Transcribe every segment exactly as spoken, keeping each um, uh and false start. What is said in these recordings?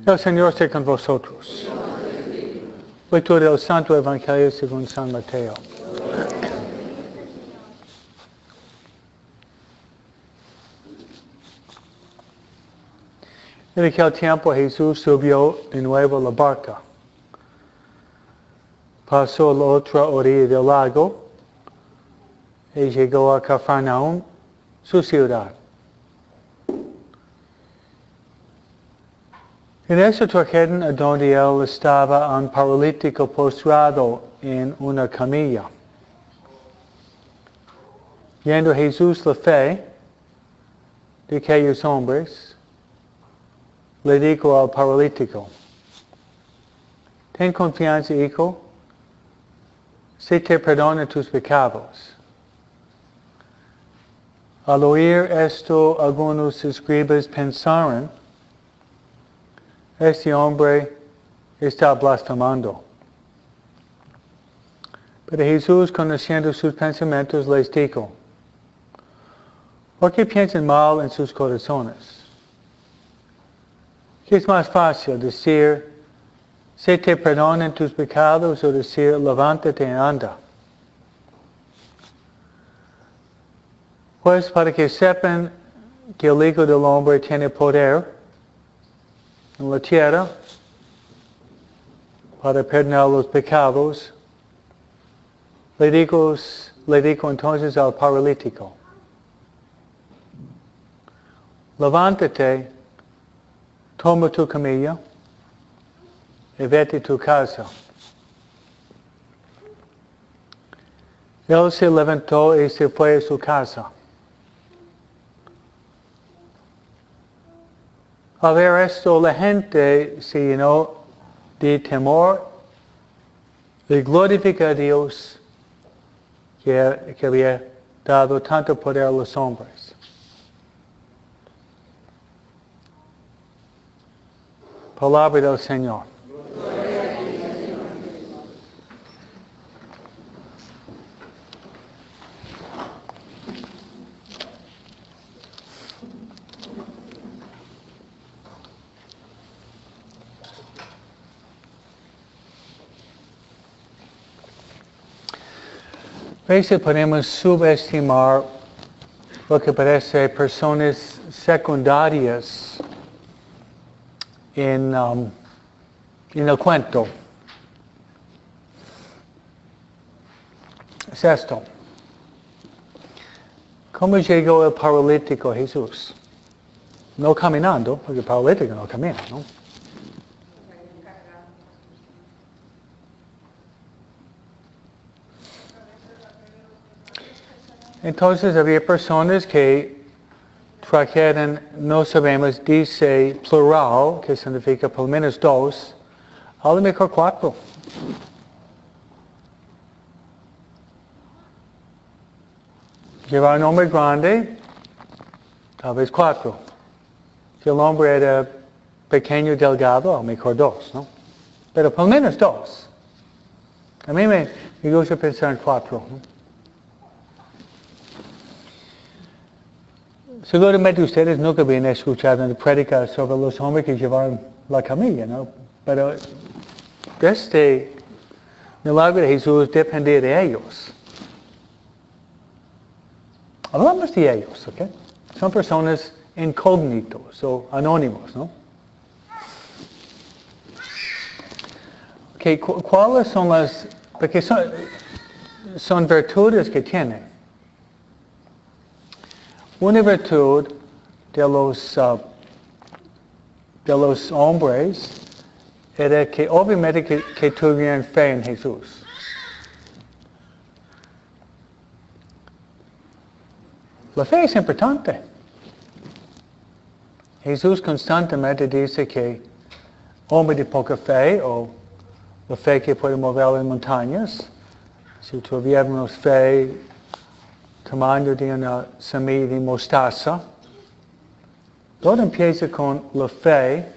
El Señor esté con vosotros. Lectura del Santo Evangelio según San Mateo. En aquel tiempo Jesús subió de nuevo a la barca. Pasó a la otra orilla del lago y llegó a Cafarnaúm, su ciudad. En esa trajeron a donde él estaba un paralítico postrado en una camilla. Viendo Jesús la fe de aquellos hombres, le dijo al paralítico: ten confianza, hijo, se te perdonan tus pecados. Al oír esto, algunos escribas pensaron: este hombre está blasfemando. Pero Jesús, conociendo sus pensamientos, les dijo: ¿por qué piensan mal en sus corazones? ¿Qué es más fácil, decir, se te perdonan tus pecados, o decir, levántate y anda? Pues para que sepan que el Hijo del Hombre tiene poder en la tierra para perdonar los pecados, le dijo, le dijo entonces al paralítico: levántate, toma tu camilla y vete a tu casa. Él se levantó y se fue a su casa. Al ver esto, la gente se llenó de temor y glorificó a Dios que, que había dado tanto poder a los hombres. Palabra del Señor. A veces podemos subestimar lo que parece personas secundarias en, um, en el cuento. Es esto: ¿cómo llegó el paralítico a Jesús? No caminando, porque el paralítico no camina, ¿no? Entonces había personas que trajeron, no sabemos, dice plural, que significa por lo menos dos, a lo mejor cuatro. Llevar un hombre grande, tal vez cuatro. Si el hombre era pequeño, delgado, a lo mejor dos, ¿no? Pero por lo menos dos. A mí me, me gusta pensar en cuatro, ¿no? Seguramente ustedes nunca habían escuchado una prédica sobre los hombres que llevaron la camilla, ¿no? Pero este milagro de Jesús dependía de ellos. Hablamos de ellos, ¿ok? Son personas incógnitos o anónimos, ¿no? Okay, cu- ¿cuáles son las...? Porque son, son virtudes que tienen. Una virtud de los, uh, de los hombres era que obviamente que, que tuvieran fe en Jesús. La fe es importante. Jesús constantemente dice que hombre de poca fe, o la fe que puede mover en montañas, si tuviéramos fe tamaño de una semilla de mostaza, todo empieza con la fe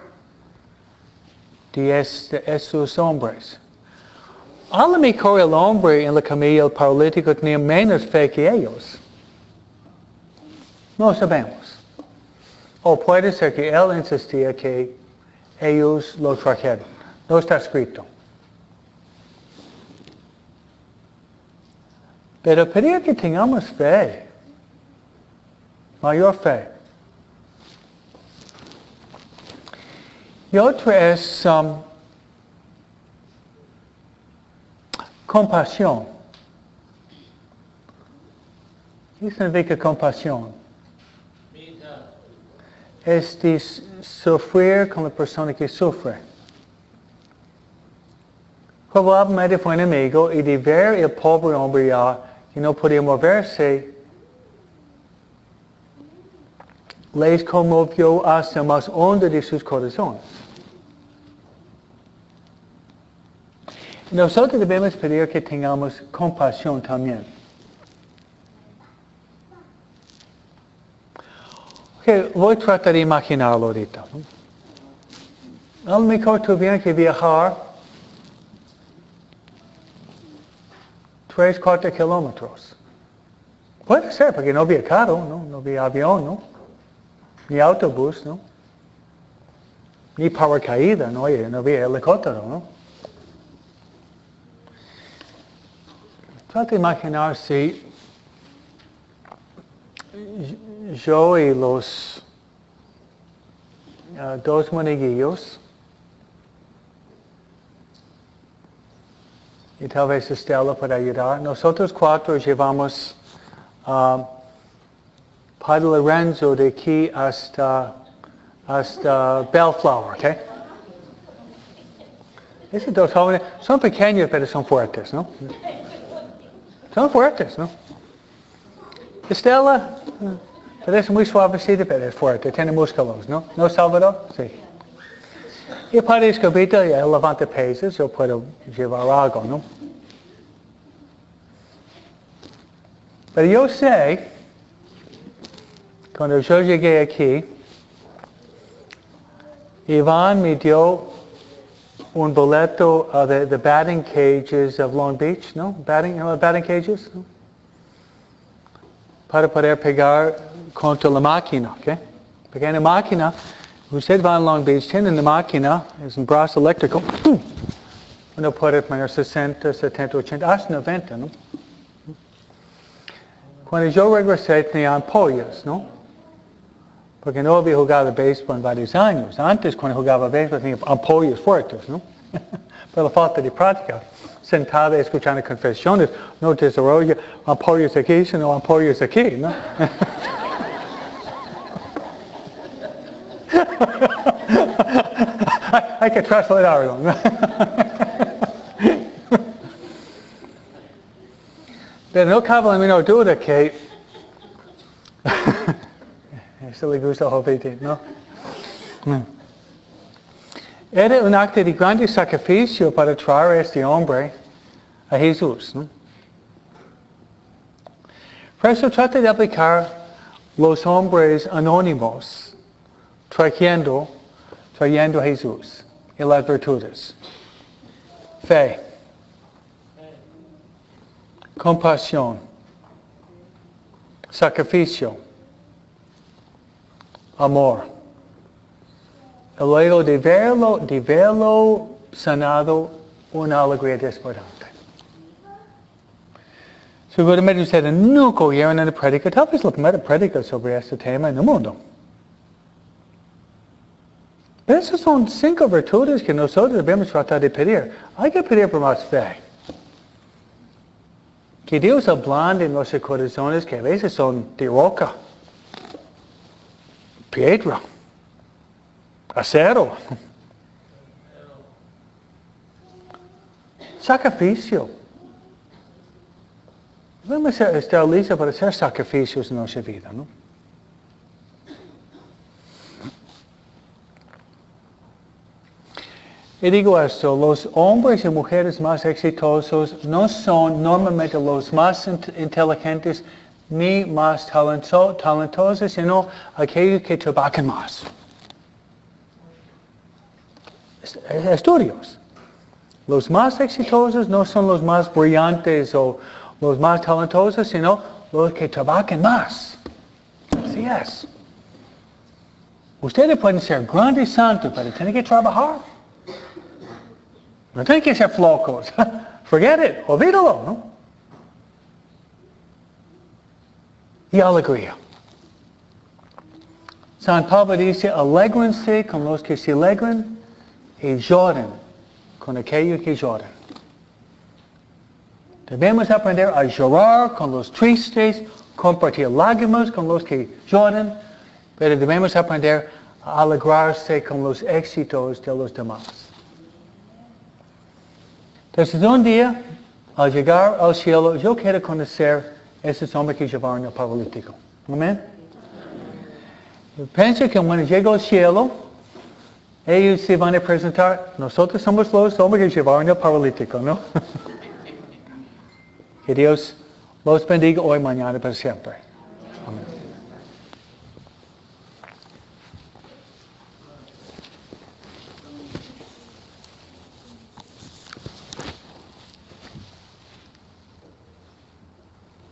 de este, estos hombres. A lo mejor el hombre en la camilla, el paralítico, tenía menos fe que ellos. No sabemos. O puede ser que él insistía que ellos lo trajeron. No está escrito. Pero pedir que tengamos fe, mayor fe. Y otro es um, compasión. ¿Qué significa compasión? Es de sufrir con la persona que sufre. Probablemente fue enemigo y de ver el pobre hombre ya que no podía moverse, les conmovió hasta más hondo de sus corazones. Nosotros debemos pedir que tengamos compasión también. Okay, voy a tratar de imaginarlo ahorita. A lo mejor tuvieron que viajar tres, cuatro kilómetros. Puede ser, porque no había carro, ¿no? No había avión, ¿no? Ni autobús, ¿no? Ni paracaídas, ¿no? No había helicóptero, ¿no? Trata de imaginar si yo y los uh, dos monaguillos y tal vez Estela para ayudar. Nosotros cuatro llevamos uh, Padre Lorenzo de aquí hasta, hasta Bellflower, ¿ok? Esos dos jóvenes son pequeños pero son fuertes, ¿no? Son fuertes, ¿no? Estela, pero es muy suavecita, pero es fuerte, tiene músculos, ¿no? ¿No, Salvador? Sí. Y para Escobita, ya levanta pesos, yo puedo llevar algo, ¿no? Pero yo sé, cuando yo llegué aquí, Iván me dio un boleto uh, de the batting cages of Long Beach, ¿no? Batting, you know, batting cages, ¿no? Para poder pegar contra la máquina, ¿ok? Porque en la máquina, usted va a Long Beach, tiene la máquina, es un brazo eléctrico, uno puede poner sesenta, setenta, ochenta, hasta noventa, ¿no? Cuando yo regresé tenía ampollas, ¿no? Porque no había jugado béisbol en varios años. Antes, cuando jugaba béisbol, tenía ampollas fuertes, ¿no? Por la falta de práctica. Sentada escuchando confesiones, no desarrolla ampollas aquí, sino ampollas aquí, ¿no? hay, hay que trasladarlo, ¿no? Pero no cabe la menor duda que eso le gusta a Jovita, ¿no? No. Era un acto de grande sacrificio para traer a este hombre a Jesús, ¿no? Por eso trata de aplicar los hombres anónimos trayendo, trayendo a Jesús y las virtudes. Fe. Compasión. Sacrificio. Amor. Y luego de verlo, de verlo sanado, una alegría desbordante. Seguramente ustedes nunca oyeron una prédica, tal vez la primera prédica sobre este tema en el mundo. Pero esas son cinco virtudes que nosotros debemos tratar de pedir. Hay que pedir por más fe. Que Dios ablande en nuestros corazones que a veces son de roca, piedra, acero, sacrificio. Debemos estar listos para hacer sacrificios en nuestra vida, ¿no? Y digo esto, los hombres y mujeres más exitosos no son normalmente los más inteligentes ni más talento, talentosos, sino aquellos que trabajan más. Estudios. Los más exitosos no son los más brillantes o los más talentosos, sino los que trabajan más. Así es. Ustedes pueden ser grandes santos, pero tienen que trabajar. No tienen que ser flocos. Forget it. Olvídalo, ¿no? Y alegría. San Pablo dice, alégrense con los que se alegran y lloren con aquellos que lloran. Debemos aprender a llorar con los tristes, compartir lágrimas con los que lloran, pero debemos aprender a alegrarse con los éxitos de los demás. Entonces un día, al llegar al cielo, yo quiero conocer esos hombres que llevaron el paralítico. Amén. Pienso que cuando llego al cielo, ellos se van a presentar, nosotros somos los hombres que llevaron el paralítico, ¿no? Que Dios los bendiga hoy, mañana, para siempre.